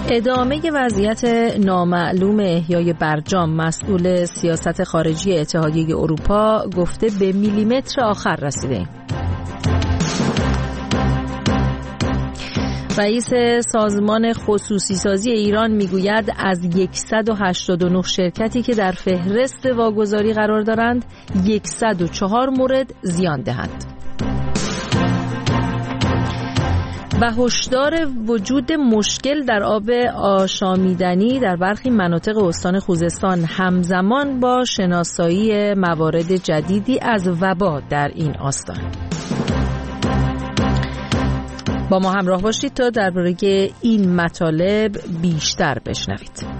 ادامه وضعیت نامعلوم احیای برجام، مسئول سیاست خارجی اتحادیه اروپا گفته به میلیمتر آخر رسیدیم. رئیس سازمان خصوصی سازی ایران میگوید از 189 شرکتی که در فهرست واگذاری قرار دارند 104 مورد زیان دهند. و هشدار وجود مشکل در آب آشامیدنی در برخی مناطق استان خوزستان همزمان با شناسایی موارد جدیدی از وبا در این استان. با ما همراه باشید تا درباره این مطالب بیشتر بشنوید.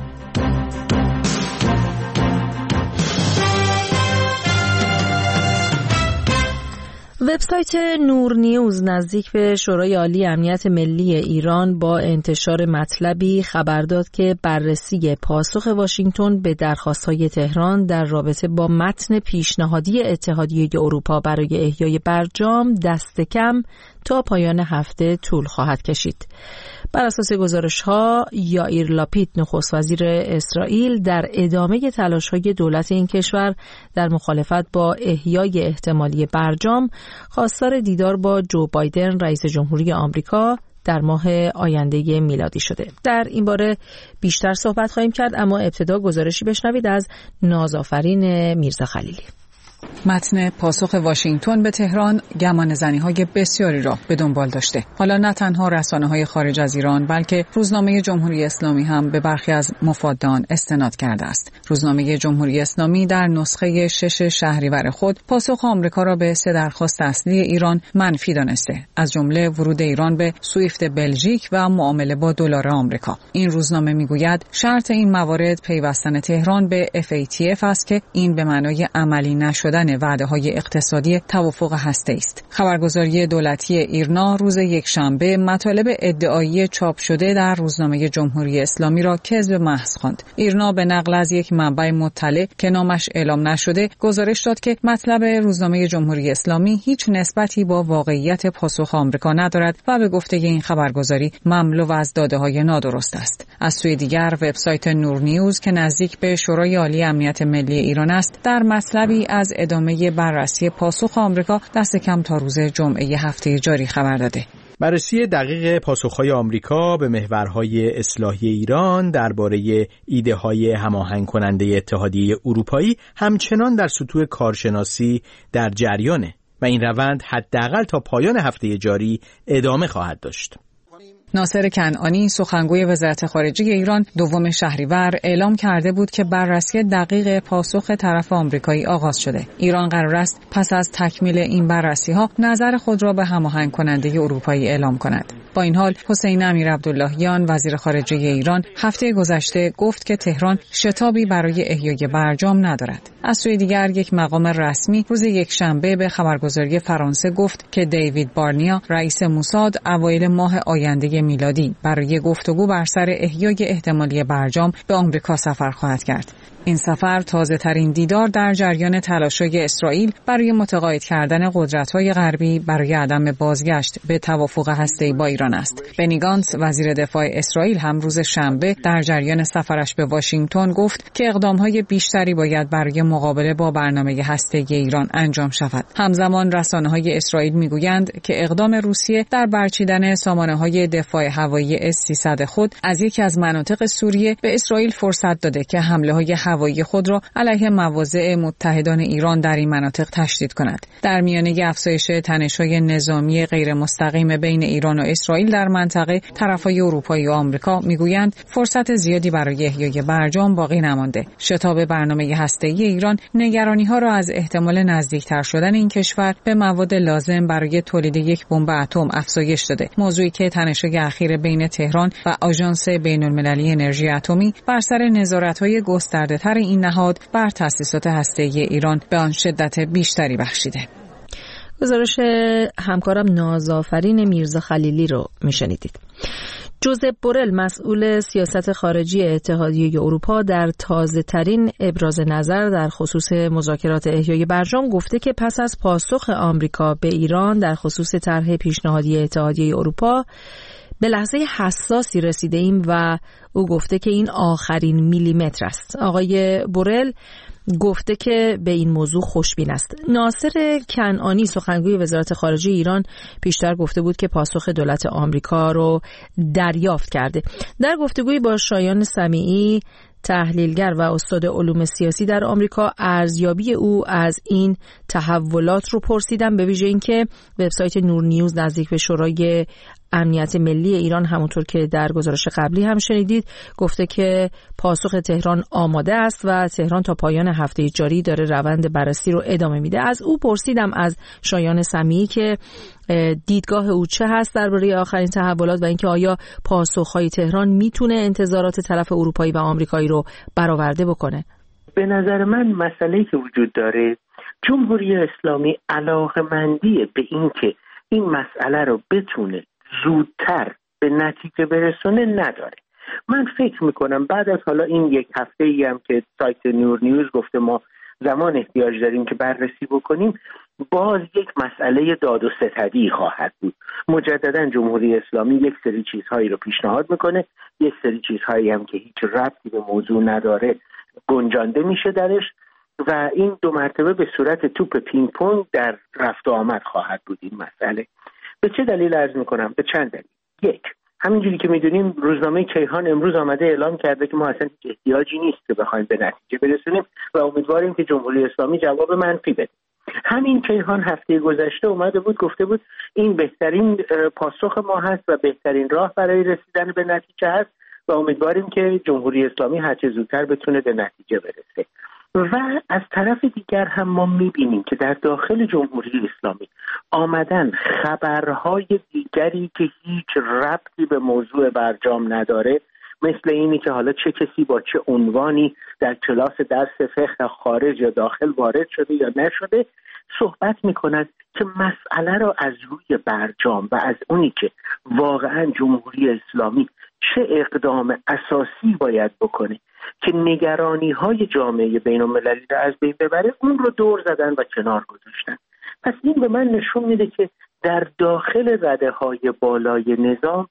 وبسایت نور نیوز نزدیک به شورای عالی امنیت ملی ایران با انتشار مطلبی خبر داد که بررسی پاسخ واشنگتن به درخواست‌های تهران در رابطه با متن پیشنهادی اتحادیه اروپا برای احیای برجام دست کم تا پایان هفته طول خواهد کشید. بر اساس گزارش‌ها یائیر لاپید نخست وزیر اسرائیل در ادامه تلاش‌های دولت این کشور در مخالفت با احیای احتمالی برجام خواستار دیدار با جو بایدن رئیس جمهوری آمریکا در ماه آینده میلادی شده. در این باره بیشتر صحبت خواهیم کرد، اما ابتدا گزارشی بشنوید از نازآفرین میرزا خلیلی. متن پاسخ واشنگتن به تهران گمانه‌زنی‌های بسیاری را به دنبال داشته. حالا نه تنها رسانه‌های خارج از ایران بلکه روزنامه جمهوری اسلامی هم به برخی از مفاد آن استناد کرده است. روزنامه جمهوری اسلامی در نسخه 6 شهریور خود پاسخ آمریکا را به 3 درخواست اصلی ایران منفی دانسته، از جمله ورود ایران به سویفت بلژیک و معامله با دلار آمریکا. این روزنامه میگوید شرط این موارد پیوستن تهران به FATF است که این به معنای عملی نشدن وعده‌های اقتصادی توافق هسته‌ای است. خبرگزاری دولتی ایرنا روز یکشنبه مطالب ادعایی چاپ شده در روزنامه جمهوری اسلامی را کذب محض خواند. ایرنا به نقل از یک منبع مطلع که نامش اعلام نشده گزارش داد که مطلب روزنامه جمهوری اسلامی هیچ نسبتی با واقعیت پاسخ آمریکا ندارد و به گفته این خبرگزاری مملو از داده‌های نادرست است. از سوی دیگر وبسایت نور نیوز که نزدیک به شورای عالی امنیت ملی ایران است در مطلبی از ادامه بررسی پاسخ آمریکا دست کم تا روز جمعه هفته جاری خبر داده. بررسی دقیق پاسخهای آمریکا به محورهای اصلاحی ایران درباره ایده‌های هماهنگ کننده اتحادیه اروپایی همچنان در سطوح کارشناسی در جریانه و این روند حداقل تا پایان هفته جاری ادامه خواهد داشت. ناصر کنعانی سخنگوی وزارت خارجه ایران 2 شهریور اعلام کرده بود که بررسی دقیق پاسخ طرف آمریکایی آغاز شده. ایران قرار است پس از تکمیل این بررسی‌ها نظر خود را به هماهنگ کننده اروپایی اعلام کند. با این حال حسین امیرعبداللهیان وزیر خارجه ایران هفته گذشته گفت که تهران شتابی برای احیای برجام ندارد. از سوی دیگر یک مقام رسمی روز یکشنبه به خبرگزاری فرانسه گفت که دیوید بارنیا رئیس موساد اوایل ماه آینده میلادی برای گفتگو بر سر احیای احتمالی برجام به آمریکا سفر خواهد کرد. این سفر تازه‌ترین دیدار در جریان تلاش‌های اسرائیل برای متقاعد کردن قدرت‌های غربی برای عدم بازگشت به توافق هسته‌ای با ایران است. بنی گانتز وزیر دفاع اسرائیل هم روز شنبه در جریان سفرش به واشنگتن گفت که اقدام‌های بیشتری باید برای مقابله با برنامه هسته‌ای ایران انجام شود. همزمان رسانه‌های اسرائیل می‌گویند که اقدام روسیه در برچیدن سامانه‌های دفاع هوایی S-300 خود از یکی از مناطق سوریه به اسرائیل فرصت داده که حمله‌های هوایی خود را علیه مواضع متحدان ایران در این مناطق تشدید کند. در میانه افزایش تنش‌های نظامی غیر مستقیم بین ایران و اسرائیل در منطقه، طرف‌های اروپایی و آمریکا میگویند فرصت زیادی برای احیای برجام باقی نمانده. شتاب برنامه هسته‌ای ایران نگرانی‌ها را از احتمال نزدیکتر شدن این کشور به مواد لازم برای تولید یک بمب اتم افزایش داده. موضوعی که تنش‌های اخیر بین تهران و آژانس بین‌المللی انرژی اتمی بر سر نظارت‌های گسترده‌تر این نهاد بر تأسیسات هسته‌ای ایران به آن شدت بیشتری بخشیده. گزارش همکارم نازآفرین میرزا خلیلی رو میشنیدید. جوزپ بورل مسئول سیاست خارجی اتحادیه اروپا در تازه‌ترین ابراز نظر در خصوص مذاکرات احیای برجام گفته که پس از پاسخ آمریکا به ایران در خصوص طرح پیشنهادی اتحادیه اروپا به لحظه حساسی رسیده ایم و او گفته که این آخرین میلیمتر است. آقای بورل گفته که به این موضوع خوشبین است. ناصر کنعانی سخنگوی وزارت خارجه ایران پیشتر گفته بود که پاسخ دولت آمریکا رو دریافت کرده. در گفتگوی با شایان سمیعی تحلیلگر و استاد علوم سیاسی در آمریکا ارزیابی او از این تحولات رو پرسیدم، به ویژه اینکه وبسایت نور نیوز نزدیک به شورای امنیت ملی ایران همونطور که در گزارش قبلی هم شنیدید گفته که پاسخ تهران آماده است و تهران تا پایان هفته جاری داره روند بررسی رو ادامه میده. از او پرسیدم، از شایان سمیعی، که دیدگاه او چه هست درباره آخرین تحولات و اینکه آیا پاسخ‌های تهران میتونه انتظارات طرف اروپایی و آمریکایی رو برآورده بکنه. به نظر من مسئله‌ای که وجود داره، جمهوری اسلامی علاقه‌مندی به اینکه این مسئله رو بتونه زودتر به نتیجه برسونه نداره. من فکر میکنم بعد از حالا این یک هفته ای هم که سایت نور نیوز گفته ما زمان احتیاج داریم که بررسی بکنیم، باز یک مسئله داد و ستدی خواهد بود. مجددا جمهوری اسلامی یک سری چیزهایی رو پیشنهاد میکنه، یک سری چیزهایی هم که هیچ ربطی به موضوع نداره گنجانده میشه درش و این دو مرتبه به صورت توپ پینگ پونگ در رفت و آمد خواهد بود این مسئله. به چه دلیل عرض میکنم؟ به چند دلیل. یک، همینجوری که میدونیم روزنامه کیهان امروز آمده اعلام کرده که ما اصلا هیچ احتیاجی نیست که بخوایم به نتیجه برسونیم و امیدواریم که جمهوری اسلامی جواب منفی بده. همین کیهان هفته گذشته اومده بود گفته بود این بهترین پاسخ ما هست و بهترین راه برای رسیدن به نتیجه هست و امیدواریم که جمهوری اسلامی هرچه زودتر بتونه به نتیجه برسه. و از طرف دیگر هم ما میبینیم که در داخل جمهوری اسلامی آمدن خبرهای دیگری که هیچ ربطی به موضوع برجام نداره، مثل اینی که حالا چه کسی با چه عنوانی در کلاس درس فقه خارج یا داخل وارد شده یا نشده، صحبت میکنن که مسئله را از روی برجام و از اونی که واقعا جمهوری اسلامی چه اقدام اساسی باید بکنه که نگرانی‌های جامعه بین‌المللی را از بین ببره، اون رو دور زدن و کنار گذاشتن. پس این به من نشون میده که در داخل رده‌های بالای نظام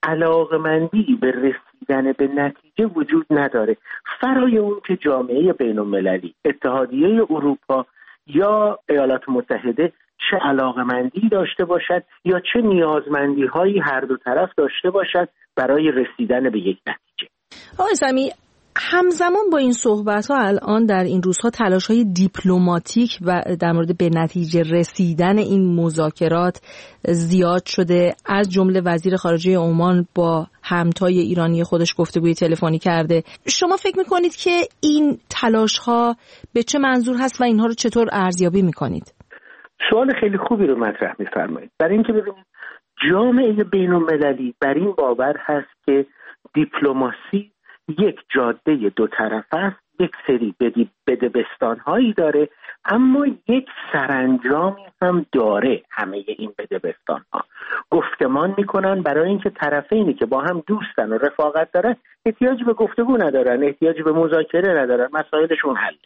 علاقمندی به رسیدن به نتیجه وجود نداره، فرای اون که جامعه بین‌المللی، اتحادیه اروپا یا ایالات متحده چه علاقمندی داشته باشد یا چه نیازمندی‌هایی هر دو طرف داشته باشد برای رسیدن به یک نتیجه. آقای سمیعی، همزمان با این صحبت‌ها الان در این روزها تلاش‌های دیپلماتیک و در مورد به نتیجه رسیدن این مذاکرات زیاد شده. از جمله وزیر خارجه عمان با همتای ایرانی خودش گفتگوی تلفنی کرده. شما فکر می‌کنید که این تلاش‌ها به چه منظور هست و اینها رو چطور ارزیابی می‌کنید؟ سوال خیلی خوبی رو مطرح می‌فرمایید. برای اینکه ببینید جامعه بین‌المللی بر این باور هست که دیپلماسی یک جاده دو طرفه است، یک سری بدبستان‌هایی داره اما یک سرانجامی هم داره. همه این بدبستان‌ها گفتمان میکنن برای اینکه طرفینی که با هم دوستن و رفاقت دارن احتیاج به گفتگو ندارن، احتیاج به مذاکره ندارن، مسائلشون حل.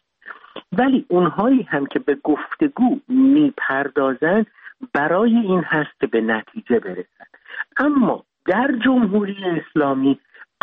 ولی اونهایی هم که به گفتگو میپردازن برای این هست که به نتیجه برسن. اما در جمهوری اسلامی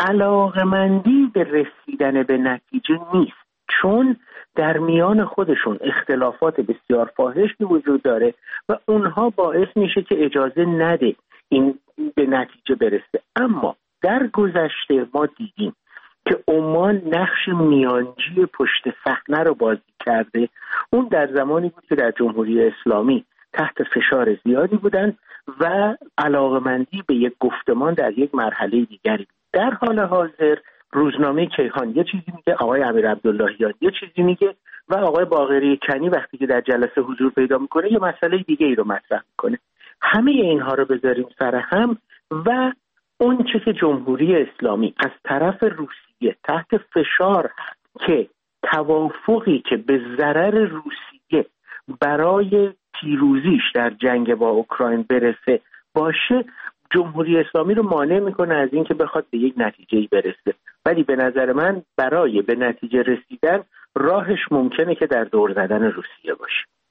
علاقمندی به رسیدن به نتیجه نیست، چون در میان خودشون اختلافات بسیار فاحشی وجود داره و اونها باعث میشه که اجازه نده این به نتیجه برسه. اما در گذشته ما دیدیم که عمان نقش میانجی پشت صحنه رو بازی کرده. اون در زمانی بود که در جمهوری اسلامی تحت فشار زیادی بودن و علاقمندی به یک گفتمان در یک مرحله دیگری. در حال حاضر روزنامه کیهان یه چیزی میگه، آقای امیر عبداللهیان یه چیزی میگه و آقای باقری کنی وقتی که در جلسه حضور پیدا میکنه یه مسئله دیگه ای رو مطرح میکنه. همه اینها رو بذاریم سر هم و اون چه که جمهوری اسلامی از طرف روسیه تحت فشار هست که توافقی که به ضرر روسیه برای پیروزیش در جنگ با اوکراین برسه باشه، جمهوری اسلامی رو مانع میکنه از این که بخواد به یک نتیجه‌ای برسه. ولی به نظر من برای به نتیجه رسیدن راهش ممکنه که در دور زدن روسیه باشه.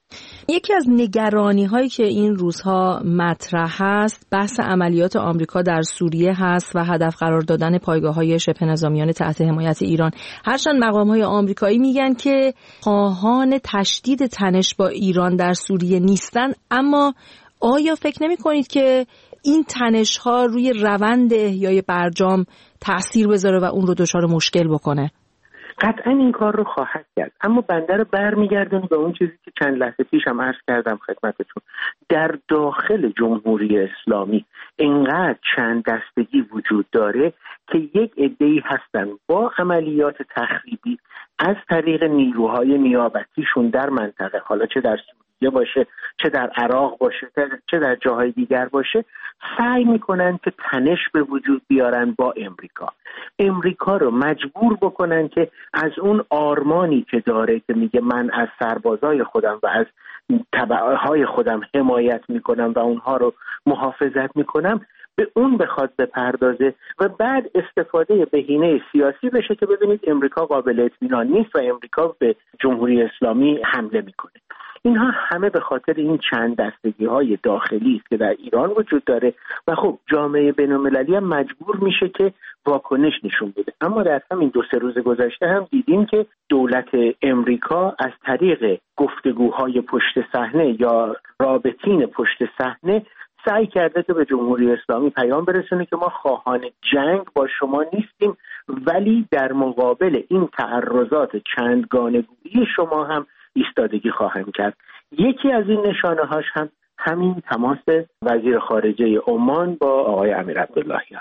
یکی از نگرانی هایی که این روزها مطرح هست بحث عملیات آمریکا در سوریه هست و هدف قرار دادن پایگاه‌های شبه نظامیان تحت حمایت ایران. هرچند مقام‌های آمریکایی میگن که خواهان تشدید تنش با ایران در سوریه نیستن، اما آیا فکر نمی‌کنید که این تنش‌ها روی روند احیای برجام تأثیر بذاره و اون رو دچار مشکل بکنه؟ قطعا این کار رو خواهد کرد، اما بنده رو برمیگردونی به اون چیزی که چند لحظه پیش هم عرض کردم خدمتتون. در داخل جمهوری اسلامی اینقدر چند دستگی وجود داره که یک عده‌ای هستن با عملیات تخریبی از طریق نیروهای نیابتیشون در منطقه، حالا چه در سوریه باشه، چه در عراق باشه، چه در جاهای دیگر باشه، سعی میکنن که تنش به وجود بیارن با امریکا رو مجبور بکنن که از اون آرمانی که داره که میگه من از سربازای خودم و از تبعهای خودم حمایت میکنم و اونها رو محافظت میکنم، به اون بخواد بپردازه و بعد استفاده بهینه سیاسی بشه که ببینید امریکا قابل اطمینان نیست و امریکا به جمهوری اسلامی حمله میکنه. اینها همه به خاطر این چند دستگی‌های داخلی است که در ایران وجود داره و خب جامعه بین‌المللی هم مجبور میشه که واکنش نشون بده. اما در همین 2-3 روز گذشته هم دیدیم که دولت امریکا از طریق گفتگوهای پشت صحنه یا رابطین پشت صحنه سعی کرده که به جمهوری اسلامی پیام برسونه که ما خواهان جنگ با شما نیستیم، ولی در مقابل این تعرضات چندگانگویی شما هم ایستادگی خواهیم کرد. یکی از این نشانه‌هاش هم همین تماس وزیر خارجه عمان با آقای امیر عبداللهیان.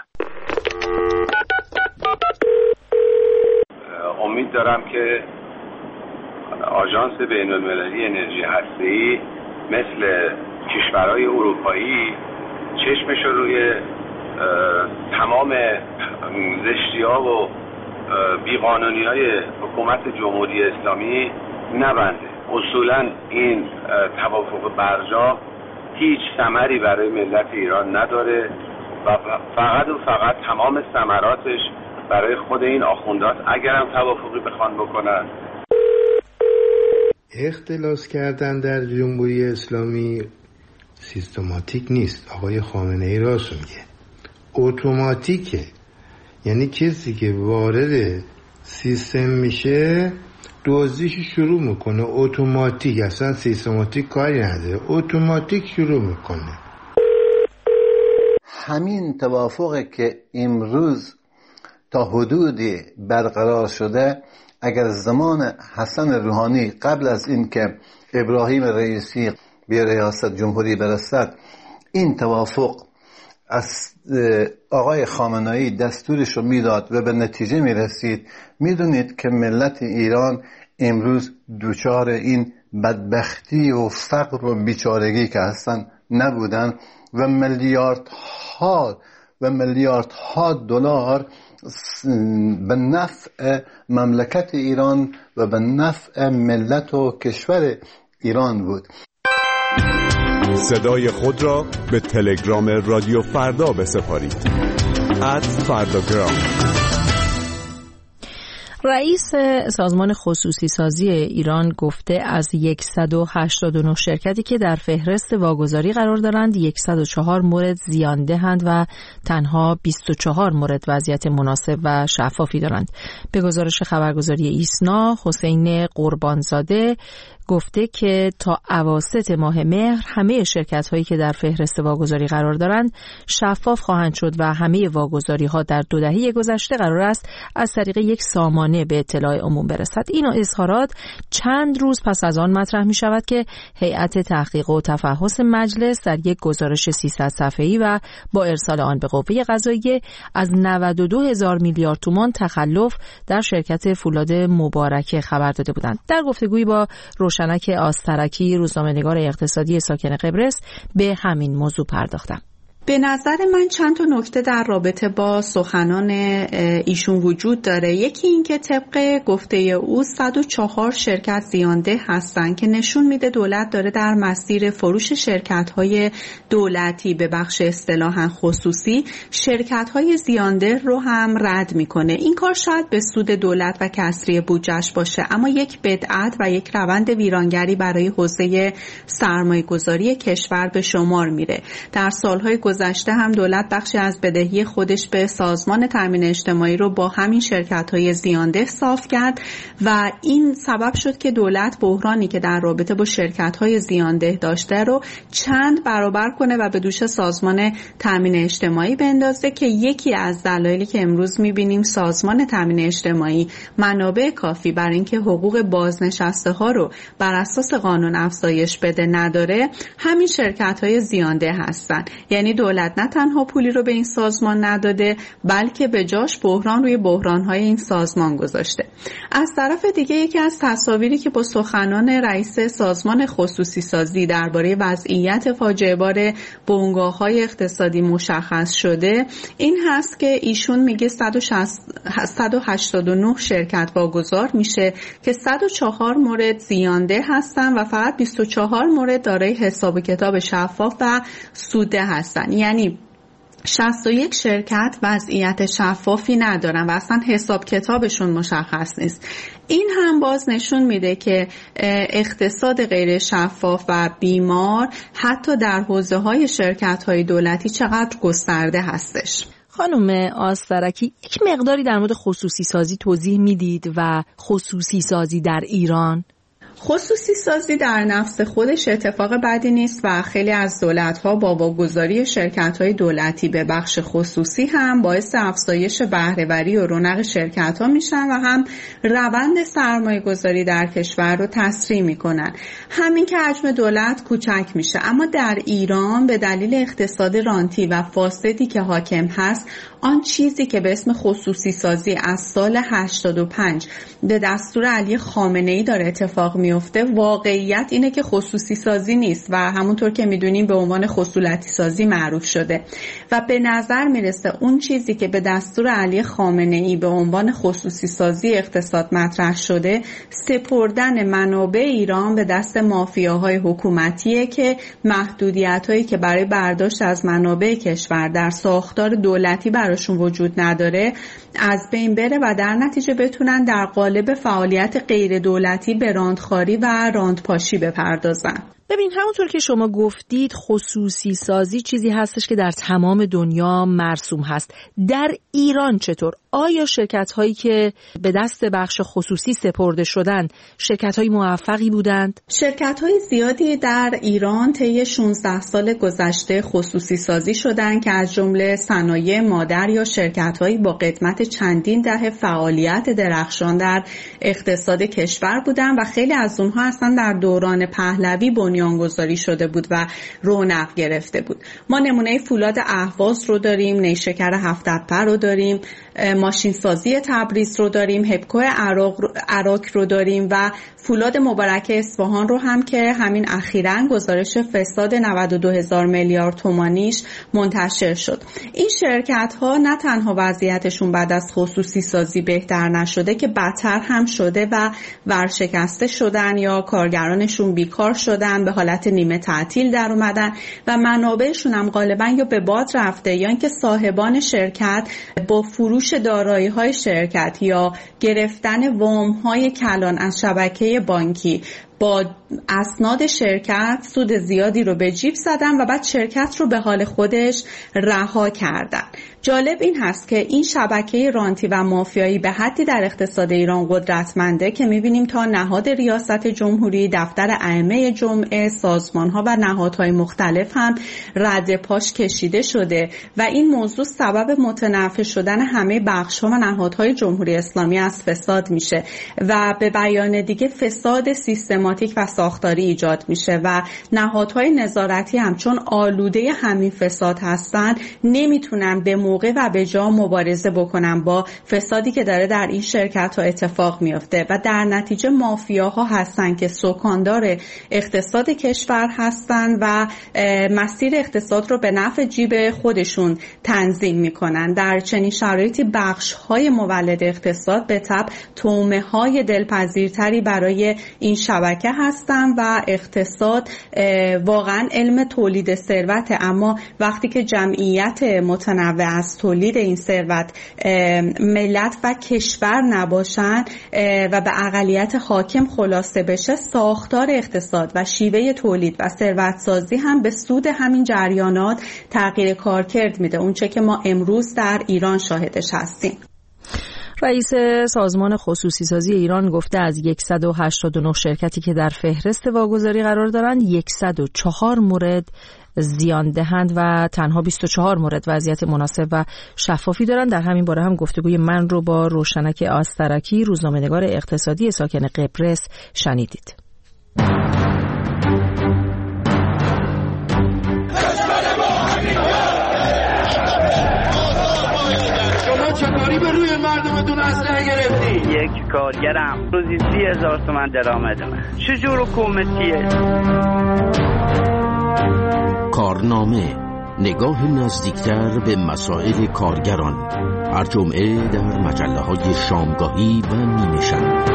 امید دارم که آژانس بین‌المللی انرژی هسته‌ای مثل کشورهای اروپایی چشمش رو روی تمام زشتی‌ها و بیقانونی‌های حکومت جمهوری اسلامی نبنده. اصولا این توافق برجام هیچ ثمری برای ملت ایران نداره و فقط تمام ثمراتش برای خود این آخوندات اگرم توافقی بخوان بکنن. اختلاس کردن در جمهوری اسلامی سیستماتیک نیست. آقای خامنه ای راست میگه، اتوماتیکه. یعنی کسی که وارد سیستم میشه دزدیش شروع میکنه اتوماتیک، اصلا سیستماتیک کاری نداره، اتوماتیک شروع میکنه. همین توافقی که امروز تا حدودی برقرار شده اگر زمان حسن روحانی قبل از این که ابراهیم رئیسی به ریاست جمهوری برسد این توافق از آقای خامنه‌ای دستورش رو میداد و به نتیجه میرسید، میدونید که ملت ایران امروز دوچار این بدبختی و فقر و بیچارگی که هستن نبودن و میلیاردها دلار به نفع مملکت ایران و به نفع ملت و کشور ایران بود. صدای خود را به تلگرام رادیو فردا بسپارید. @فرداگرام. رئیس سازمان خصوصی سازی ایران گفته از 189 شرکتی که در فهرست واگذاری قرار دارند 104 مورد زیان دهند و تنها 24 مورد وضعیت مناسب و شفافی دارند. به گزارش خبرگزاری ایسنا، حسین قربانزاده گفته که تا اواسط ماه مهر همه شرکت‌هایی که در فهرست واگذاری قرار دارند شفاف خواهند شد و همه واگذاری‌ها در 2 دهه گذشته قرار است از طریق یک سامانه به اطلاع عموم برسد. این اظهارات چند روز پس از آن مطرح می‌شود که هیئت تحقیق و تفحص مجلس در یک گزارش 300 صفحه‌ای و با ارسال آن به قوه قضاییه از 92,000 میلیارد تومان تخلف در شرکت فولاد مبارکه خبر داده بودند. در گفتگویی با روشنک آسترکی روزنامه‌نگار اقتصادی ساکن قبرس به همین موضوع پرداختم. به نظر من چند تا نکته در رابطه با سخنان ایشون وجود داره. یکی این که طبق گفته او 104 شرکت زیانده هستن که نشون میده دولت داره در مسیر فروش شرکت‌های دولتی به بخش اصطلاحاً خصوصی شرکت‌های زیانده رو هم رد میکنه. این کار شاید به سود دولت و کسری بودجه‌اش باشه، اما یک بدعت و یک روند ویرانگری برای حوزه سرمایه‌گذاری کشور به شمار میره. در سالهای گذشته هم دولت بخشی از بدهی خودش به سازمان تامین اجتماعی رو با همین شرکت‌های زیانده صاف کرد و این سبب شد که دولت بحرانی که در رابطه با شرکت‌های زیانده داشته رو چند برابر کنه و به دوش سازمان تامین اجتماعی بندازه که یکی از دلایلی که امروز می‌بینیم سازمان تامین اجتماعی منابع کافی برای اینکه حقوق بازنشسته‌ها رو بر اساس قانون افزایش بده نداره، همین شرکت‌های زیانده هستن. یعنی دولت نه تنها پولی رو به این سازمان نداده، بلکه به جاش بحران روی بحران‌های این سازمان گذاشته. از طرف دیگه یکی از تصاویری که با سخنان رئیس سازمان خصوصی سازی درباره وضعیت فاجعه بار بنگاه‌های اقتصادی مشخص شده این هست که ایشون میگه 189 شرکت واگذار میشه که 104 مورد زیانده هستن و فقط 24 مورد دارای حساب و کتاب شفاف و سوده هستن. یعنی 61 شرکت وضعیت شفافی ندارن و اصلا حساب کتابشون مشخص نیست. این هم باز نشون میده که اقتصاد غیر شفاف و بیمار حتی در حوزه‌های شرکت‌های دولتی چقدر گسترده هستش. خانم آسترکی، یک مقداری در مورد خصوصی سازی توضیح میدید و خصوصی سازی در ایران؟ خصوصی سازی در نفس خودش اتفاق بدی نیست و خیلی از دولت‌ها با واگذاری شرکت‌های دولتی به بخش خصوصی هم باعث افزایش بهره‌وری و رونق شرکت‌ها میشن و هم روند سرمایه‌گذاری در کشور رو تسریع میکنن. همین که حجم دولت کوچک میشه، اما در ایران به دلیل اقتصاد رانتی و فاسدی که حاکم هست، آن چیزی که به اسم خصوصی سازی از سال 85 به دستور علی خامنه‌ای داره اتفاق میفته، واقعیت اینه که خصوصی سازی نیست و همونطور که میدونیم به عنوان خصولتی سازی معروف شده و به نظر میرسه اون چیزی که به دستور علی خامنه‌ای به عنوان خصوصی سازی اقتصاد مطرح شده، سپردن منابع ایران به دست مافیاهای حکومتیه که محدودیت‌هایی که برای برداشت از منابع کشور در ساختار دولتی براشون وجود نداره از بین بره و در نتیجه بتونن در قالب فعالیت غیر دولتی به راندخواری و راندپاشی بپردازن. ببین، همونطور که شما گفتید خصوصی سازی چیزی هستش که در تمام دنیا مرسوم هست. در ایران چطور؟ آیا شرکت هایی که به دست بخش خصوصی سپرده شدن شرکت های موفقی بودند؟ شرکت های زیادی در ایران طی 16 سال گذشته خصوصی سازی شدن که از جمله صنایع مادر یا شرکت هایی با قدمت چندین دهه فعالیت درخشان در اقتصاد کشور بودن و خیلی از اونها اصلا در دوران پهلوی بنیانگذاری شده بود و رونق گرفته بود. ما نمونه فولاد اهواز رو داریم، نیشکر هفت‌تپه رو داریم، ماشین سازی تبریز رو داریم، هپکو عراق رو داریم و فولاد مبارک اصفهان رو هم که همین اخیراً گزارش فساد 92,000 میلیارد تومانیش منتشر شد. این شرکت ها نه تنها وضعیتشون بعد از خصوصی سازی بهتر نشده که بدتر هم شده و ورشکسته شدن یا کارگرانشون بیکار شدن، به حالت نیمه تعطیل در اومدن و منابعشون هم غالباً یا به باد رفته یا اینکه صاحبان شرکت با فروش دارایی‌های شرکت یا گرفتن وام‌های کلان از شبکه بانکی با اسناد شرکت سود زیادی رو به جیب زدن و بعد شرکت رو به حال خودش رها کردن. جالب این هست که این شبکه رانتی و مافیایی به حدی در اقتصاد ایران قدرتمنده که می‌بینیم تا نهاد ریاست جمهوری، دفتر ائمه جمعه، سازمان‌ها و نهادهای مختلف هم رد پاش کشیده شده و این موضوع سبب متنفع شدن همه بخش‌ها و نهادهای جمهوری اسلامی از فساد میشه و به بیان دیگه فساد سیستم سیستماتیک و ساختاری ایجاد میشه و نهادهای نظارتی هم چون آلوده همین فساد هستن نمیتونن به موقع و به جا مبارزه بکنن با فسادی که داره در این شرکت ها اتفاق میفته و در نتیجه مافیاها هستن که سکاندار اقتصاد کشور هستن و مسیر اقتصاد رو به نفع جیب خودشون تنظیم میکنن. در چنین شرایطی بخش‌های مولد اقتصاد به تبع طعمه‌های دلپذیرتری برای این شبکه هستن و اقتصاد واقعا علم تولید ثروت، اما وقتی که جمعیت متنوع از تولید این ثروت ملت و کشور نباشن و به اقلیت حاکم خلاصه بشه، ساختار اقتصاد و شیوه تولید و ثروت سازی هم به سود همین جریانات تغییر کارکرد میده، اونچه که ما امروز در ایران شاهدش هستیم. رئیس سازمان خصوصی سازی ایران گفته از 189 شرکتی که در فهرست واگذاری قرار دارند 104 مورد زیان دهند و تنها 24 مورد وضعیت مناسب و شفافی دارند. در همین باره هم گفتگوی من رو با روشنک آسترکی، روزنامه‌نگار اقتصادی ساکن قبرس شنیدید. چطوری به روی مردمتون اسلحه گرفتی؟ یک کارگرم روزی 30,000 تومان درآمد من. چجور حکومتیه؟ کارنامه، نگاه نزدیکتر به مسائل کارگران، هر جمعه در مجله‌های شامگاهی و نیمه شب.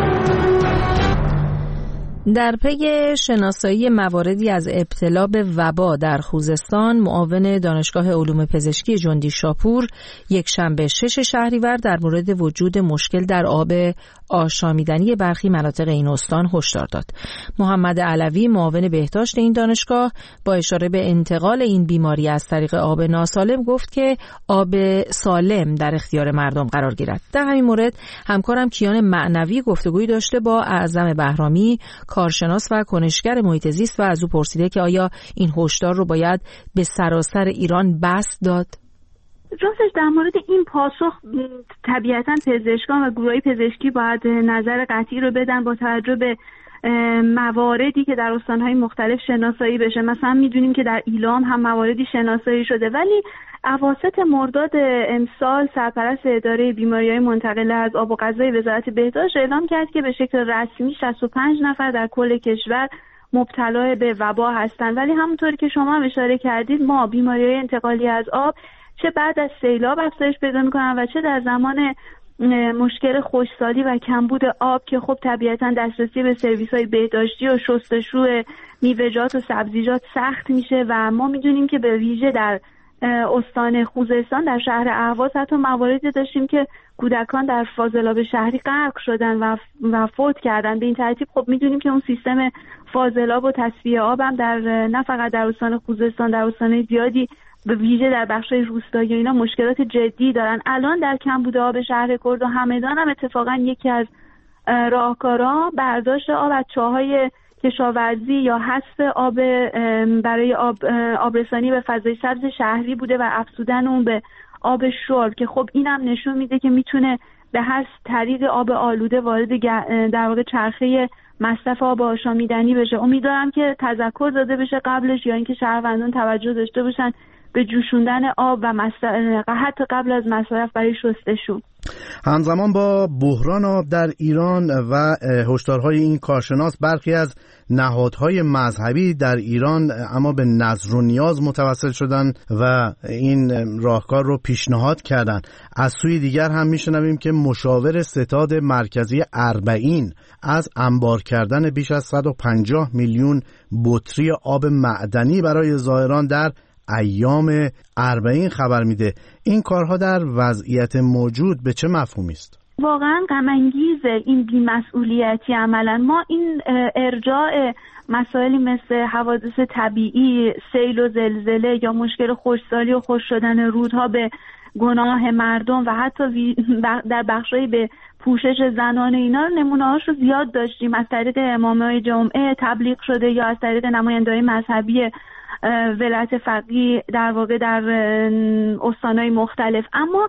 در پی شناسایی مواردی از ابتلا به وبا در خوزستان، معاون دانشگاه علوم پزشکی جندی شاپور یک شنبه 6 شهریور در مورد وجود مشکل در آب آشامیدنی برخی مناطق این استان هشدار داد. محمد علوی، معاون بهداشت این دانشگاه، با اشاره به انتقال این بیماری از طریق آب ناسالم گفت که آب سالم در اختیار مردم قرار گیرد. در همین مورد همکارم کیان معنوی گفتگویی داشته با اعظم بهرامی، کارشناس و کنشگر محیط زیست و از او پرسیده که آیا این هشدار رو باید به سراسر ایران بسط داد؟ راستش در مورد این پاسخ طبیعتاً پزشکان و گروه‌های پزشکی باید نظر قطعی رو بدن با توجه به مواردی که در استان‌های مختلف شناسایی بشه. مثلا می‌دونیم که در ایلام هم مواردی شناسایی شده، ولی اواسط مرداد امسال سرپرست اداره بیماری‌های منتقله از آب و غذای وزارت بهداشت اعلام کرد که به شکل رسمی 65 نفر در کل کشور مبتلا به وبا هستند. ولی همونطوری که شما هم اشاره کردید، ما بیماری‌های انتقالی از آب چه بعد از سیلاب افزایش پیدا می‌کنن و چه در زمان مشکل خشکسالی و کمبود آب که خب طبیعتاً دسترسی به سرویس‌های بهداشتی و شستشو میوه‌جات و سبزیجات سخت میشه و ما می‌دونیم که به ویژه در استان خوزستان در شهر اهواز حتی مواردی داشتیم که کودکان در فاضلاب شهری غرق شدن و فوت کردن. به این ترتیب خب می‌دونیم که اون سیستم فاضلاب و تصفیه آب هم در نه فقط در استان خوزستان، در استان‌های زیادی به ویژه در بخش‌های روستایی اینا مشکلات جدی دارن. الان در کمبود آب شهر کرد و همدان هم اتفاقا یکی از راهکارها برداشت آب از چاه‌های کشاورزی یا حذف آب برای آبرسانی به فضای سبز شهری بوده و افزودن اون به آب شرب که خب اینم نشون میده که میتونه به هر طریق آب آلوده وارد در واقع چرخه مصرف آب آشامیدنی بشه. امیدوارم که تذکر داده بشه قبلش یا اینکه شهروندان توجه داشته باشن به جوشوندن آب و حتی قبل از مصرف برای شستشو. همزمان با بحران آب در ایران و هشدارهای این کارشناس، برخی از نهادهای مذهبی در ایران اما به نظر و نیاز متوسل شدن و این راهکار رو پیشنهاد کردن. از سوی دیگر هم میشنویم که مشاور ستاد مرکزی اربعین از انبار کردن بیش از 150 میلیون بطری آب معدنی برای زائران در ایام اربعین خبر میده. این کارها در وضعیت موجود به چه مفهومی است؟ واقعا غم انگیزه این بی‌مسئولیتی. عملا ما این ارجاع مسائلی مثل حوادث طبیعی، سیل و زلزله یا مشکل خشکسالی و خشک شدن رودها به گناه مردم و حتی در بخشایی به پوشش زنان اینا نمونه‌هاش رو زیاد داشتیم. از طریق امامای جمعه تبلیغ شده یا از طریق نماینده‌های مذهبی ولایت فقیه در واقع در استان‌های مختلف. اما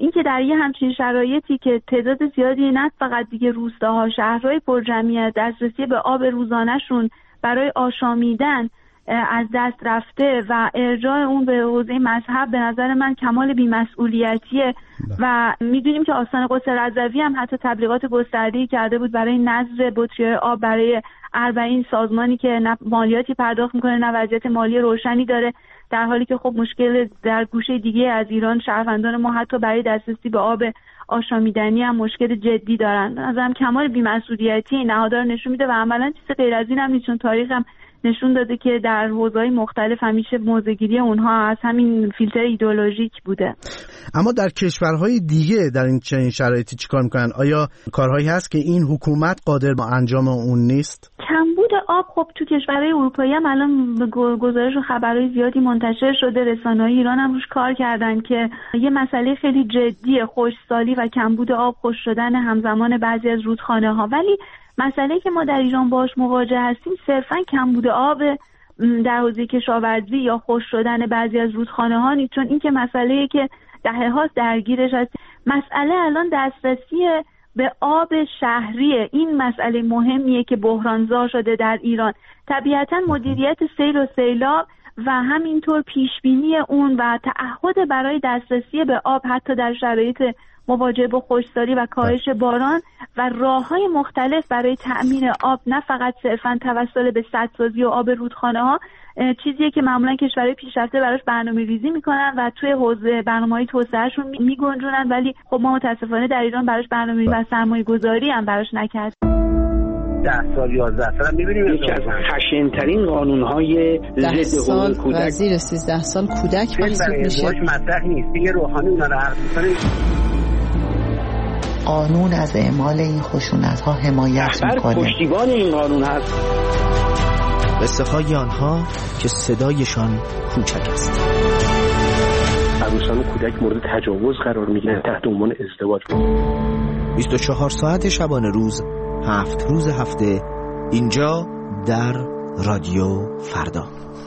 اینکه در یه همچین شرایطی که تعداد زیادی نه فقط دیگه روستاها، شهرهای پرجمعیت دسترسی به آب روزانه‌شون برای آشامیدن از دست رفته و ارجاع اون به حوزه مذهب به نظر من کمال بی‌مسئولیتیه. و میدونیم که آستان قدس رضوی هم حتی تبلیغات گسترده‌ای کرده بود برای نظر بطری آب برای 40 سازمانی که نه مالیاتی پرداخت میکنه نه وضعیت مالی روشنی داره، در حالی که خب مشکل در گوشه دیگه از ایران شهروندان ما حتی برای دسترسی به آب آشامیدنی هم مشکل جدی دارن. به نظرم کمال بی‌مسئولیتی این نهادها نشون میده و عملاً چیز غیر از این هم نیست، چون تاریخ هم نشون داده که در حوزه‌های مختلف همیشه موضع‌گیری اونها از همین فیلتر ایدئولوژیک بوده. اما در کشورهای دیگه در این چنین شرایطی چیکار میکنن؟ آیا کارهایی هست که این حکومت قادر به انجام اون نیست؟ کمبود آب خب تو کشورهای اروپایی هم الان گزارش و خبرهای زیادی منتشر شده، رسانه‌های ایران هم روش کار کردن که یه مسئله خیلی جدیه خشکسالی و کمبود آب، خشک شدن همزمان بعضی از رودخانه‌ها. ولی مسئله که ما در ایران باش مواجه هستیم صرفاً کمبود آب در حوزه کشاورزی یا خشک شدن بعضی از رودخانه‌ها نیست، چون این که مسئله‌ای که دهه‌هاست درگیرش هست. مسئله الان دسترسی به آب شهریه. این مسئله مهمیه که بحرانزا شده در ایران. طبیعتاً مدیریت سیل و سیلاب و همینطور پیشبینی اون و تعهد برای دسترسی به آب حتی در شرایط مواجهه با خشکسالی و کاهش باران و راه‌های مختلف برای تأمین آب، نه فقط صرفاً توسل به سدسازی و آب رودخانه‌ها، چیزیه که معمولاً کشورهای پیشرفته براش برنامه‌ریزی میکنن و توی حوزه برنامه‌های توسعه‌شون میگنجونن، ولی خب ما متأسفانه در ایران براش برنامه‌ریزی و سرمایه‌گذاری هم براش نکردیم. 10 سال 11 سال می‌بینیم یکی از خشن‌ترین قانون‌های ضد حقوق کودک زیر 13 سال کودک محسوب میشه. مطرح نیست دیگه، روحانی اونا رو حرف می‌کنه. قانون از اعمال این خشونت‌ها حمایت می‌کنه. پشتیبان این قانون هست. قصه‌های آنها که صدایشان کوچک است. عروسان و کودک مورد تجاوز قرار می‌گیرن تحت عنوان ازدواج. 24 ساعت شبانه روز، 7 روز هفته، اینجا در رادیو فردا.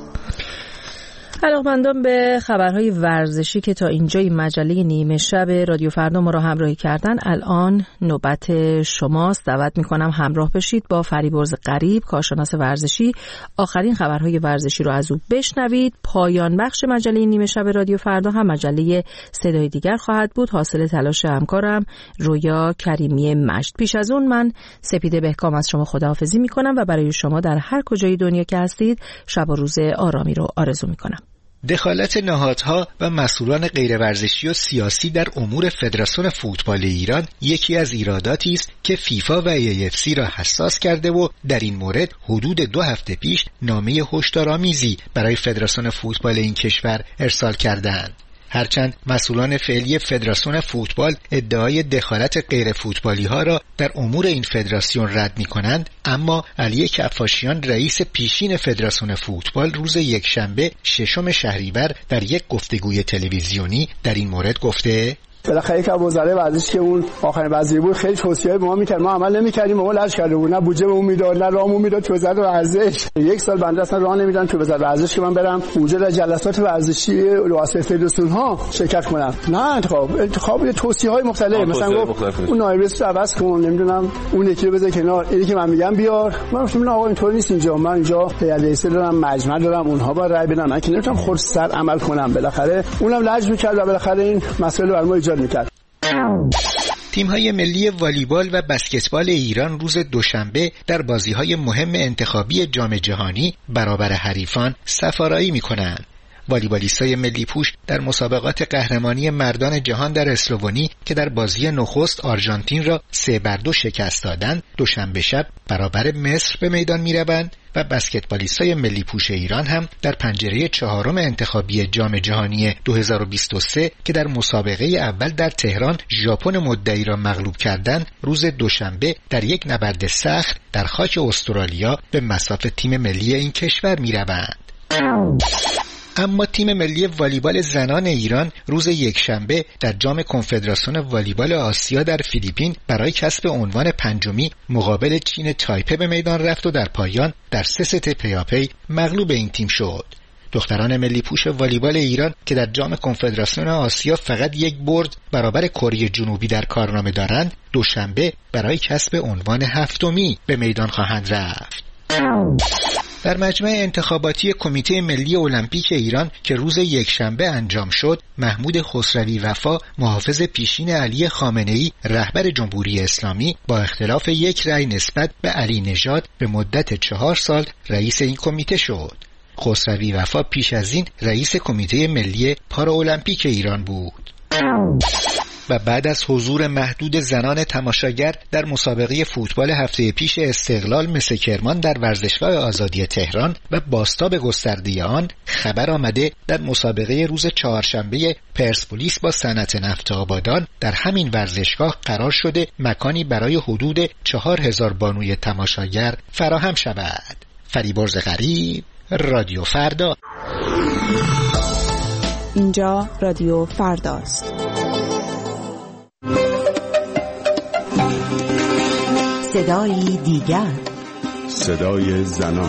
علاقمندان به خبرهای ورزشی که تا اینجای مجله نیمه شب رادیو فردا ما را همراهی کردن، الان نوبت شماست. دعوت میکنم همراه بشید با فریبرز غریب، کارشناس ورزشی، آخرین خبرهای ورزشی رو از او بشنوید. پایان بخش مجله نیمه شب رادیو فردا هم مجله صدای دیگر خواهد بود، حاصل تلاش همکارم رویا کریمی مجد. پیش از اون من سپیده بهکام از شما خداحافظی میکنم و برای شما در هر کجای دنیا که هستید شب و روز آرامی رو آرزو میکنم. دخالت نهادها و مسئولان غیرورزشی و سیاسی در امور فدراسیون فوتبال ایران یکی از ایراداتی است که فیفا و AFC را حساس کرده و در این مورد حدود 2 هفته پیش نامه هشدارآمیزی برای فدراسیون فوتبال این کشور ارسال کردند. هرچند مسئولان فعلی فدراسیون فوتبال ادعای دخالت غیر فوتبالی ها را در امور این فدراسیون رد می کنند، اما علی کفاشیان رئیس پیشین فدراسیون فوتبال روز یکشنبه 6 شهریور در یک گفتگوی تلویزیونی در این مورد گفته: بالاخره که وزاره ورزش که اون آخرین وزیر بود خیلی توصیه‌ای به ما می‌کرد، ما عمل نمی‌کردیم، ما لج کرده بود، نه بودجه بهمون میداد نه راهمون میداد تو وزارت ورزش. 1 سال بنده اصلا راه نمیدادن تو وزارت ورزش که من برم اونجا در جلسات ورزشی رؤسای فدراسیون‌ها شرکت کنم. نه انتخاب توصیه‌های مختلف، مثلا گفت اون نایب رئیس رو عوض کن، نمیدونم اون یکی رو بذار کنار، اینی که من میگم بیار. من گفتم نه آقا اینطوری نیست، اینجا من اینجا هیئت رئیسه دارم، مجمع دارم، اونها با رأی بدن، من که نمیتونم خودسر عمل کنم. بالاخره اونم لج می‌کرد و بالاخره این مسائل رو برام ایجاد می‌کرد. تیم‌های ملی والیبال و بسکتبال ایران روز دوشنبه در بازی‌های مهم انتخابی جام جهانی برابر حریفان صف‌آرایی می‌کنند. والیبالیستای ملی پوش در مسابقات قهرمانی مردان جهان در اسلوونی که در بازی نخست آرژانتین را 3-2 شکست دادند، دوشنبه شب برابر مصر به میدان می‌روند و بسکتبالیستای ملی پوش ایران هم در پنجره 4 انتخابی جام جهانی 2023 که در مسابقه اول در تهران ژاپن مدعی را مغلوب کردند، روز دوشنبه در یک نبرد سخت در خاک استرالیا به مصاف تیم ملی این کشور می‌روند. اما تیم ملی والیبال زنان ایران روز یکشنبه در جام کنفدراسیون والیبال آسیا در فیلیپین برای کسب عنوان 5می مقابل چین تایپه به میدان رفت و در پایان در 3 ست پیاپی مغلوب این تیم شد. دختران ملی پوش والیبال ایران که در جام کنفدراسیون آسیا فقط یک برد برابر کره جنوبی در کارنامه دارند، دوشنبه برای کسب عنوان هفتمی به میدان خواهند رفت. در مجمع انتخاباتی کمیته ملی المپیک ایران که روز یکشنبه انجام شد، محمود خسروی وفا محافظ پیشین علی خامنه‌ای رهبر جمهوری اسلامی با اختلاف یک رأی نسبت به علی نژاد به مدت 4 سال رئیس این کمیته شد. خسروی وفا پیش از این رئیس کمیته ملی پارالمپیک ایران بود. و بعد از حضور محدود زنان تماشاگر در مسابقه فوتبال هفته پیش استقلال مس کرمان در ورزشگاه آزادی تهران و بازتاب گسترده آن، خبر آمده در مسابقه روز چهارشنبه پرسپولیس با صنعت نفت آبادان در همین ورزشگاه قرار شده مکانی برای حدود 4000 بانوی تماشاگر فراهم شود. فریبرز غریب، رادیو فردا. اینجا رادیو فرداست. صدای دیگر، صدای زنان.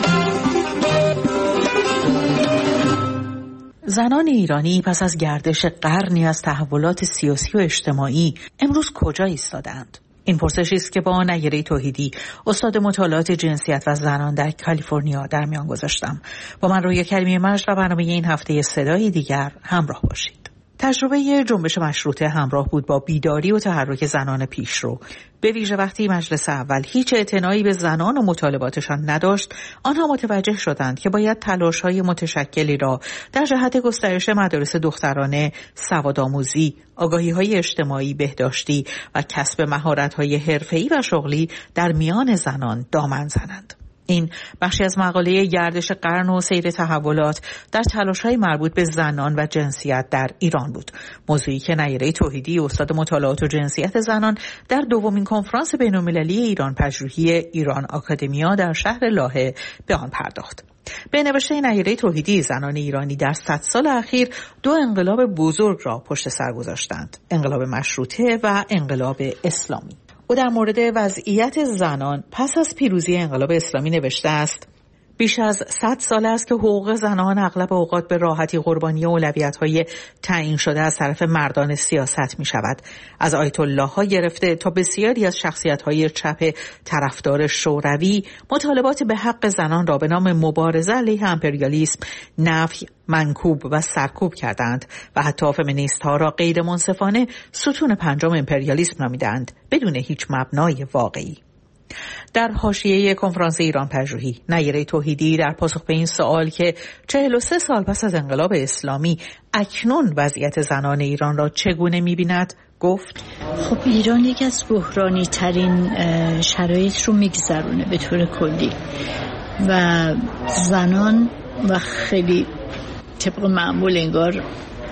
زنان ایرانی پس از گردش قرنی از تحولات سیاسی و اجتماعی امروز کجا ایستادند؟ این پرسشی است که با نیره توحیدی، استاد مطالعات جنسیت و زنان در کالیفرنیا، در میان گذاشتم. با من رویا کریمی مجد و برنامه این هفته صدای دیگر همراه باشید. تجربه جنبش مشروطه همراه بود با بیداری و تحرک زنان پیشرو. به ویژه وقتی مجلس اول هیچ اعتنایی به زنان و مطالباتشان نداشت، آنها متوجه شدند که باید تلاش‌های متشکلی را در جهت گسترش مدارس دخترانه، سوادآموزی، آگاهی‌های اجتماعی، بهداشتی و کسب مهارت‌های حرفه‌ای و شغلی در میان زنان دامن زنند. این بخشی از مقاله گردش قرن و سیر تحولات در تلاش‌های مربوط به زنان و جنسیت در ایران بود. موضوعی که نیره توحیدی، استاد مطالعات و جنسیت زنان، در دومین کنفرانس بین‌المللی ایران پژوهی ایران آکادمیا در شهر لاهه به آن پرداخت. به نوشته نیره توحیدی، زنان ایرانی در 100 سال اخیر 2 انقلاب بزرگ را پشت سر گذاشتند: انقلاب مشروطه و انقلاب اسلامی. او در مورد وضعیت زنان پس از پیروزی انقلاب اسلامی نوشته است: بیش از 100 سال است که حقوق زنان اغلب اوقات به راحتی قربانی اولویت‌های تعیین شده از طرف مردان سیاست می‌شود. از آیت الله ها گرفته تا بسیاری از شخصیت‌های چپ طرفدار شوروی، مطالبات به حق زنان را به نام مبارزه علیه امپریالیسم نفی، منکوب و سرکوب کردند و حتی فمینیست‌ها را غیر منصفانه ستون پنجم امپریالیسم نامیدند بدون هیچ مبنای واقعی. در حاشیه کنفرانس ایران پژوهی، نیره توحیدی در پاسخ به این سوال که 43 سال پس از انقلاب اسلامی اکنون وضعیت زنان ایران را چگونه می‌بیند گفت: خب ایران یکی از بحرانی ترین شرایط رو می‌گذرونه به طور کلی و زنان و خیلی طبق معمول انگار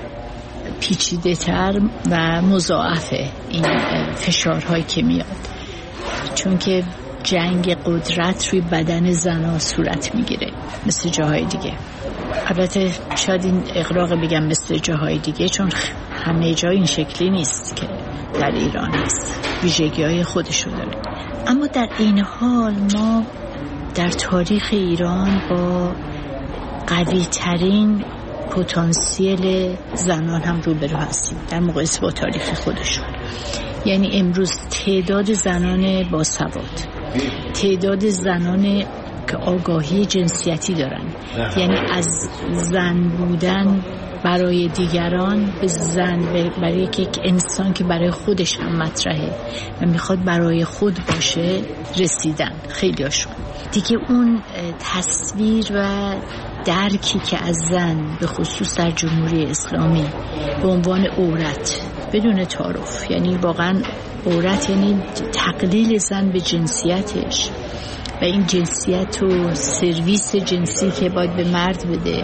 پیچیده تر و مضاعفه این فشارهایی که میاد، چون که جنگ قدرت روی بدن زنها صورت میگیره مثل جاهای دیگه. البته شاید این اغراق بگم مثل جاهای دیگه، چون همه جا این شکلی نیست که در ایران هست، ویژگی‌های خودشو داره. اما در این حال ما در تاریخ ایران با قوی ترین پتانسیل زنان هم روبرو هستیم در مقایسه با تاریخ خودشون. یعنی امروز تعداد زنان باسواد، تعداد زنان که آگاهی جنسیتی دارن، یعنی از زن بودن برای دیگران به زن، برای یک انسان که برای خودش هم مطرحه و میخواد برای خود باشه، رسیدن خیلی هاشون. دیگه اون تصویر و درکی که از زن به خصوص در جمهوری اسلامی به عنوان عورت بدون تعارف، یعنی واقعا عورت یعنی تقلیل زن به جنسیتش و این جنسیت و سرویس جنسی که باید به مرد بده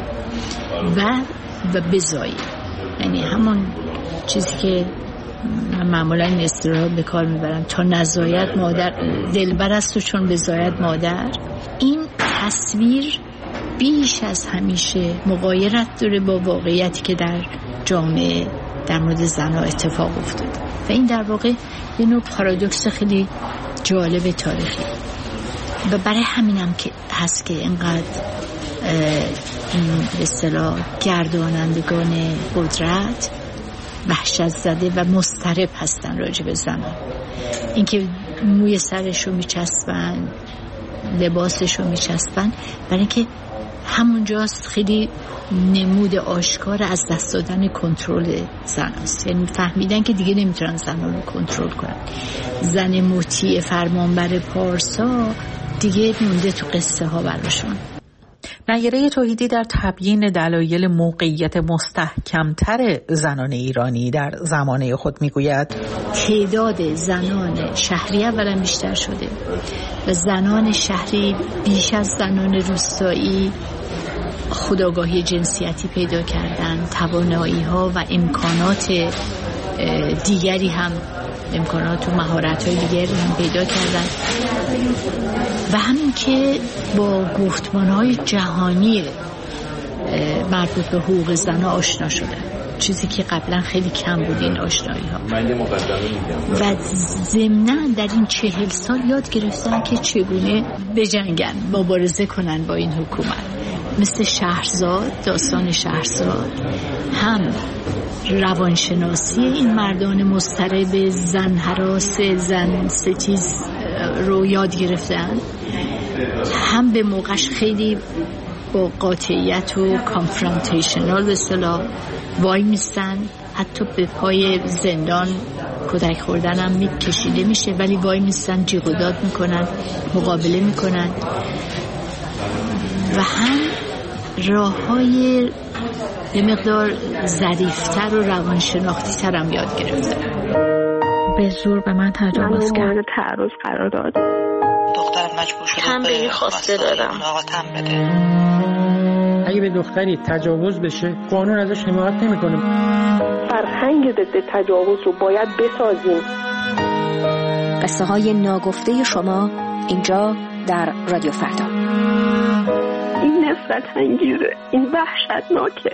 و بزایی، یعنی همون چیزی که معمولا این اصطلاح به کار میبرن، تا نزاید مادر دلبر است و چون بزاید مادر. این تصویر بیش از همیشه مغایرت داره با واقعیتی که در جامعه در مورد زنها اتفاق افتاد و این در واقع یه نوع پارادوکس خیلی جالب تاریخی و برای همینم که هست که اینقدر به اصطلاح گردانندگان قدرت وحشت زده و مضطرب هستن راجع به زنان. اینکه موی سرشو میچسبن، لباسشو میچسبن، برای اینکه همونجاست خیلی نمود آشکار از دست دادن کنترل زن است. یعنی فهمیدن که دیگه نمیتونن زنان رو کنترل کنن. زن مطیع فرمانبر پارسا دیگه مونده تو قصه ها براشون. نیره توحیدی در تبیین دلایل موقعیت مستحکمتر زنان ایرانی در زمانه خود میگوید تعداد زنان شهری اولا بیشتر شده و زنان شهری بیش از زنان روستایی خودآگاهی جنسیتی پیدا کردن، توانایی ها و امکانات دیگری هم، امکانات و مهارت های دیگری هم پیدا کردن و همین که با گفتمان های جهانی مربوط به حقوق زن آشنا شدن، چیزی که قبلا خیلی کم بود این آشنایی ها. و ضمناً در این 40 سال یاد گرفتن که چگونه بجنگن، مبارزه کنن با این حکومت. مثل شهرزاد، داستان شهرزاد، هم روانشناسی این مردان مضطرب زن هراس، زن ستیز رو یاد گرفتن، هم به موقعش خیلی با قاطعیت و کانفرانتیشنال به اصطلاح وای میستن. حتی به پای زندان کودک خوردن هم کشیده میشه ولی وای میستن، جیغ و داد میکنن، مقابله میکنن و هم راه‌های یه مقدار ظریف‌تر و روانشناختی تر هم یاد گرفته. به زور به من تجاوز کرد. تعرض قرار داد. دخترم مجبور شده تنبیهی خواسته دادم. آقا تن بده. اگه به دختری تجاوز بشه قانون ازش حمایت نمی‌کنه. فرهنگ ضد تجاوز رو باید بسازیم. قصه های ناگفته شما اینجا در رادیو فردا. این نفرت انگیزه، این وحشتناکه.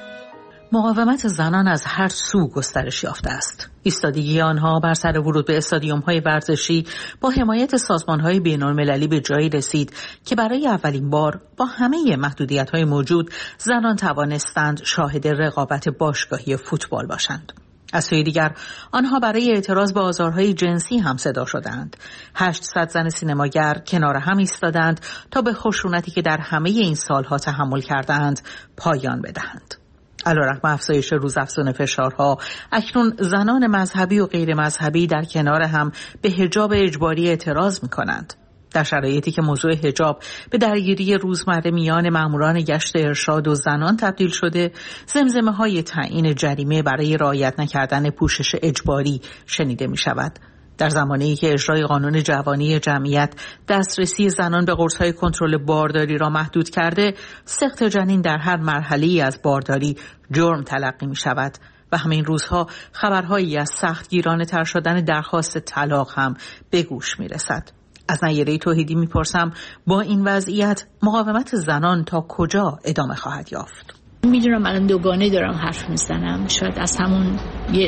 مقاومت زنان از هر سو گسترش یافته است. ایستادگی آنها بر سر ورود به استادیوم‌های ورزشی با حمایت سازمان‌های بین‌المللی به جایی رسید که برای اولین بار با همه محدودیت‌های موجود زنان توانستند شاهد رقابت باشگاهی فوتبال باشند. از سوی دیگر آنها برای اعتراض به آزارهای جنسی هم صدا شدند. 800 زن سینماگر کنار هم ایستادند تا به خشونتی که در همه این سالها تحمل کردند پایان بدهند. علیرغم افزایش روزافزون فشارها، اکنون زنان مذهبی و غیر مذهبی در کنار هم به حجاب اجباری اعتراض می‌کنند. در شرایطی که موضوع حجاب به درگیری روزمره میان ماموران گشت ارشاد و زنان تبدیل شده، زمزمه‌های تعیین جریمه برای رعایت نکردن پوشش اجباری شنیده می‌شود. در زمانی که اجرای قانون جوانی جمعیت دسترسی زنان به قرص‌های کنترل بارداری را محدود کرده، سقط جنین در هر مرحله‌ای از بارداری جرم تلقی می‌شود و همین روزها خبرهایی از سختگیرانه تر شدن درخواست طلاق هم به گوش می‌رسد. از نیره توحیدی می‌پرسم با این وضعیت مقاومت زنان تا کجا ادامه خواهد یافت؟ میدونم الان دوگانه دارم حرف میزنم، شاید از همون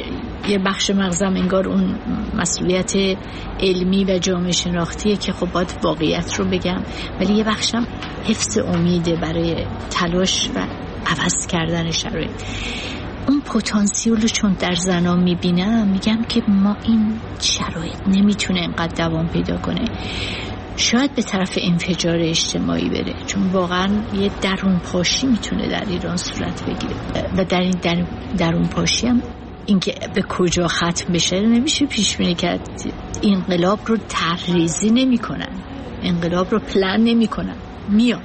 یه بخش مغزم انگار اون مسئولیت علمی و جامعه شناختیه که خب باید واقعیت رو بگم، ولی یه بخشم حفظ امیده برای تلاش و عوض کردن شرایط. اون پتانسیل رو چون در زنان میبینم میگم که ما این شرایط نمیتونه اینقدر دوام پیدا کنه، شاید به طرف انفجار اجتماعی بره، چون واقعا یه درون پاشی میتونه در ایران صورت بگیره و در این درون پاشی هم اینکه به کجا ختم بشه نمیشه پیش بینی کرد. انقلاب رو طرح‌ریزی نمیکنن، انقلاب رو پلن نمیکنن، میاد.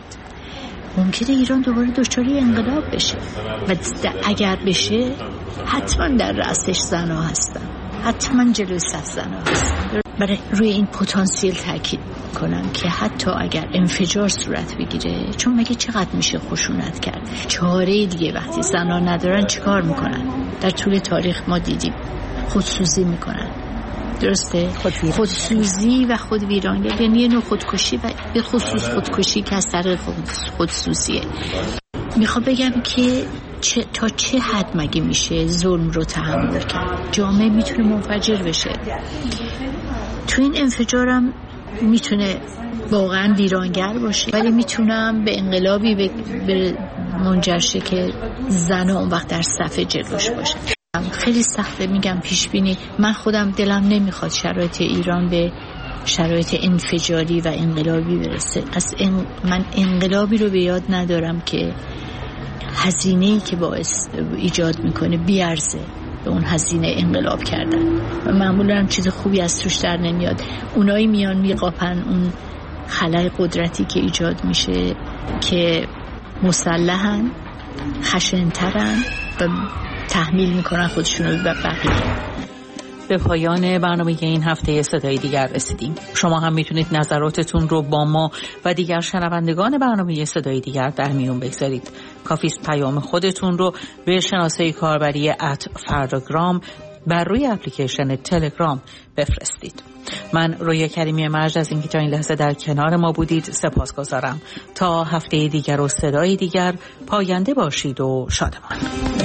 ممکنه ایران دوباره دچار انقلاب بشه و اگر بشه حتما در رأسش زن‌ها هستن، حتما جلوی صف زن‌ها هستن. برای روی این پتانسیل تاکید کنم که حتی اگر انفجار صورت بگیره، چون مگه چقدر میشه خشونت کرد، چاره دیگه وقتی زنان ندارن چیکار میکنن؟ در طول تاریخ ما دیدیم خودسوزی میکنن، درسته؟ خودسوزی و خودویرانی، یعنی یه نوع خودکشی و به خصوص خودکشی که از طریق خودسوزیه. میخوام بگم که تا چه حد مگه میشه ظلم رو تحمل کرد؟ جامعه میتونه منفجر بشه. تو این انفجارم میتونه واقعا ویرانگر باشه، ولی میتونم به انقلابی منجر شه که زن‌ها اون وقت در صف جلوش باشن. خیلی سخته میگم پیش بینی. من خودم دلم نمیخواد شرایط ایران به شرایط انفجاری و انقلابی برسه. من انقلابی رو به یاد ندارم که هزینه‌ای که باعث ایجاد میکنه بیارزه به اون هزینه انقلاب کردن. و معمولا چیز خوبی از توش در نمیاد. اونایی میان میقاپن اون خلای قدرتی که ایجاد میشه که مسلحن، خشن‌ترن و تحمیل میکنن خودشون رو به بقیه. به پایان برنامه این هفته صدای دیگر رسیدیم. شما هم میتونید نظراتتون رو با ما و دیگر شنوندگان برنامه صدای دیگر در میون بگذارید. کافی است پیام خودتون رو به شناسه کاربری @فرداگرام بر روی اپلیکیشن تلگرام بفرستید. من رویا کریمی مرج از اینکه تا این لحظه در کنار ما بودید سپاسگزارم. تا هفته دیگر و صدای دیگر، پاینده باشید و شادمان.